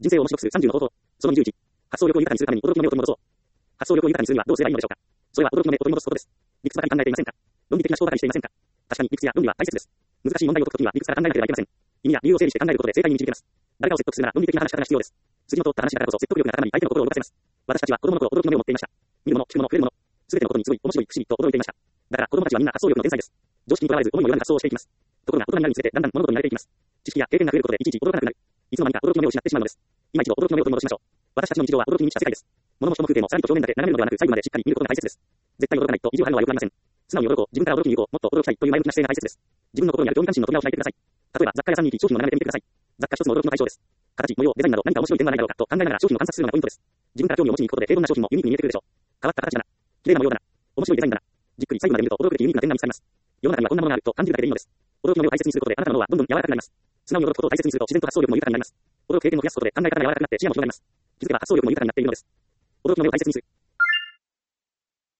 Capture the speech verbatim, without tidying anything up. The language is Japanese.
人生を面白くするさんじゅうの方法。そのにじゅういち。発想力を豊かにするために驚きの目を取り戻そう。発想力を豊かにするにはどうすればいいのでしょうか。それは驚きの目を取り戻すことです。理屈ばかり考えていませんか。論理的な思考ばかりしていませんか。確かに理屈や論理は大切です。難しい問題を解くときには理屈から考えなければいけません。意味や理由を整理して考えることで正解に導けます。誰かを説得するなら論理的な話し方が必要です。筋の通った話だからこそ説得力が高まり相手の心を動かせます。私たちは子供の頃驚きの目を持っていました。見るもの、聞くもの、触れるもの、すべてのことにすごい、面白い、不思議と驚いていました。だから子供たちはみんな発想力の天才です。常識にとらわれず思いもよらぬ発想をしていきます。ところが大人になるにつれてだんだん物事に慣れていきます。知識や経験が増えることでいちいち驚かなくなる。いつの間にか驚きの目を失ってしまうのです。今一度驚きの目を取り戻しましょう。私たちの日常は驚きに満ちた世界です。物も人も風景もさらりと表面だけ眺めるのではなく細部までしっかり見ることが大切です。絶対に驚かないと意地を張るのは良くありません。素直に驚こう。自分から驚きに行こう。もっと驚きたいという前向きな姿勢が大切です。自分の心にある興味関心の扉を開いてください。例えば雑貨屋さんに行き商品を眺めてみてください。雑貨一つの驚きの対象です。形、模様、デザインなど何か面白い点はないだろうかと考えながら商品を観察するのがポイントです。自分から興味を持ちに行くことで平凡な商品もユニークに見えてくるでしょう。変わった形だな。綺麗な模様だな。面白いデザインだな。じっくり最後まで見ると驚くべきユニークな点が見つかります。世の中にはこんなものがあると感じるだけでいいのです。驚きの目を大切にすることであなたの脳はどんどん柔らかくなります。素直に驚くことを大切にすると自然と発想力も豊かになります。驚く経験を増やすことで考え方が柔らかくなって視野も広がります。気づけば発想力も豊かになっているのです。驚きの目を大切にする。